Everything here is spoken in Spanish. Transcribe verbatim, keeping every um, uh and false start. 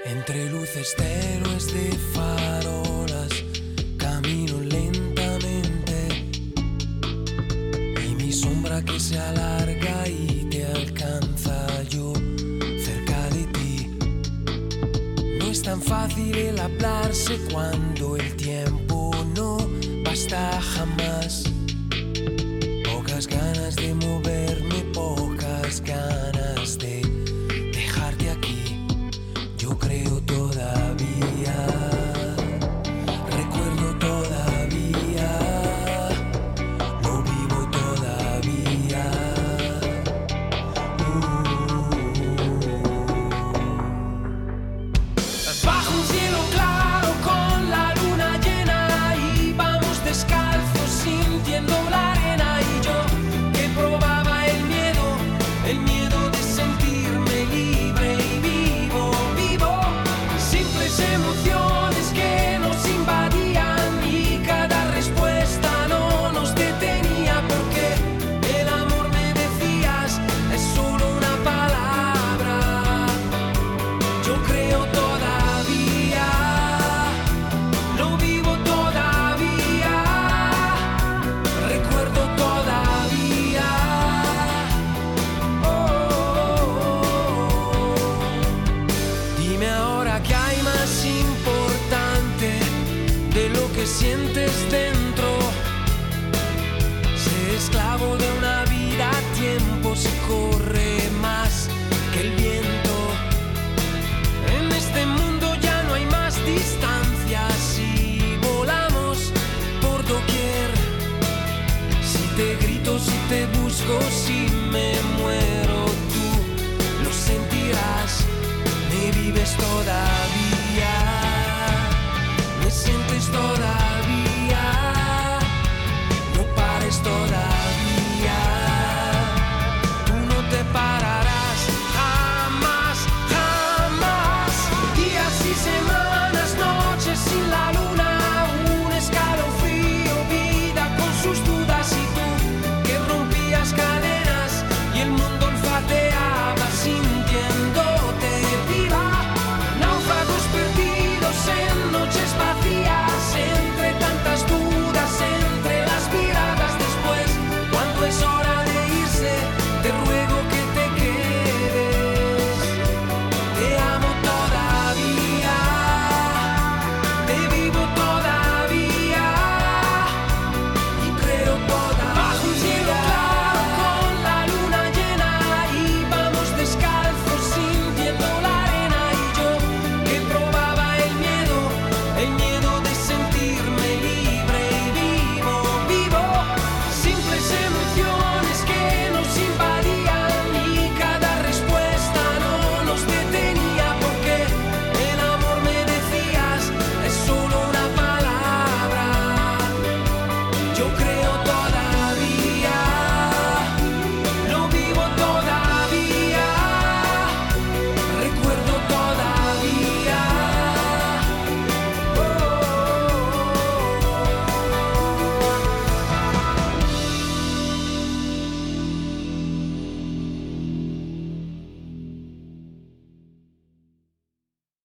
Entre luces tenues de farolas camino lentamente y mi sombra que se alarga y te alcanza yo cerca de ti. No es tan fácil el hablarse cuando el tiempo no basta jamás. Pocas ganas de moverme, pocas ganas de dejarte aquí. Yo creo todavía, recuerdo todavía, lo vivo todavía. Uh. Bajo un cielo claro con la luna llena y vamos descalzos sintiendo la arena y yo que probaba el miedo, el miedo de sentirme libre y vivo, vivo, simples emociones que nos invadían y cada respuesta no nos detenía porque el amor me decías es solo una palabra. Yo creo todavía, lo vivo todavía, recuerdo todavía. Oh, oh, oh. Dime ahora qué hay más importante de lo que sientes dentro. Ser esclavo de una vida a tiempo se corre más que el viento. En este mundo ya no hay más distancias y volamos por doquier. Si te grito, si te busco, si me muero, tú lo sentirás. Me vives todavía, me sientes todavía, no pares todavía.